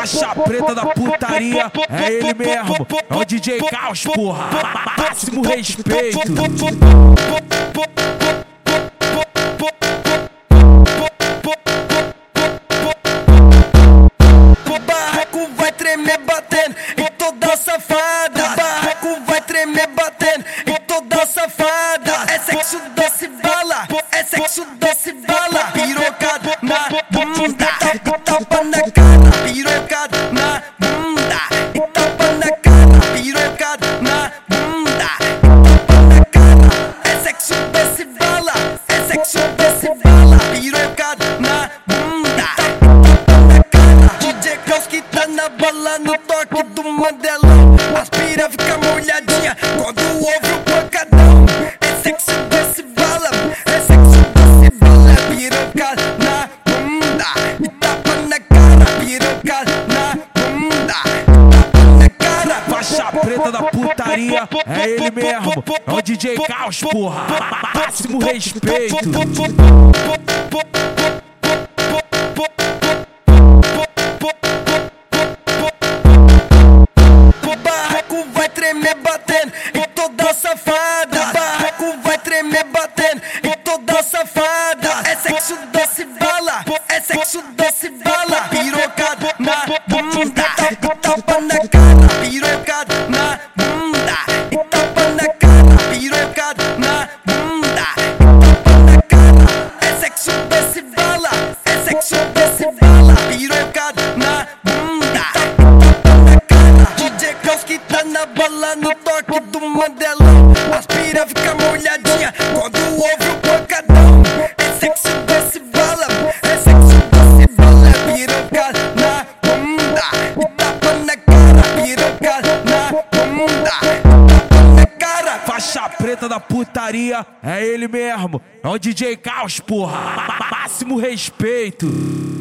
Faixa preta da putaria, é ele mesmo, é o DJ Caos, porra. Máximo respeito. O barraco vai tremer batendo em toda safada. O barraco vai tremer batendo em toda safada. É sexo doce bala, é sexo doce bala. Pirocada na bunda, e tapa na cara. Pirocada na bunda, e tapa na cara. Pirocada na bunda, e tapa na cara. É sexo doce bala, é sexo doce bala. Pirocada na bunda, e tapa na cara. DJ Caos que tá na bala no toque do Mandelão. As pira fica molhadinha quando ouve o pancadão. É sexo doce bala, é sexo doce bala. Pirocada na bunda, e tapa na cara. Pirocada na bunda, e tapa na cara. Faixa preta da putaria, é ele mesmo, é o DJ Caos, porra. Máximo respeito. O barraco vai tremer batendo em toda safada. O barraco vai tremer batendo em toda safada. É sexo doce bala, é sexo doce bala. Pirocada na bunda, e tapa na cara. Pirocada na bunda, e tapa na cara. Pirocada na bunda, e tapa na cara. É sexo doce bala, é sexo doce bala. Pirocada na bunda, e tapa na cara. DJ Caos que tá na bala no toque do Mandelão. As pira fica molhadinha quando ouve o pancadão. É sexo doce bala, é sexo doce bala. Pirocada na bunda, e tapa na cara. Pirocada na bunda, e tapa na cara. Faixa preta da putaria, é ele mesmo, é o DJ Caos, porra. Máximo respeito.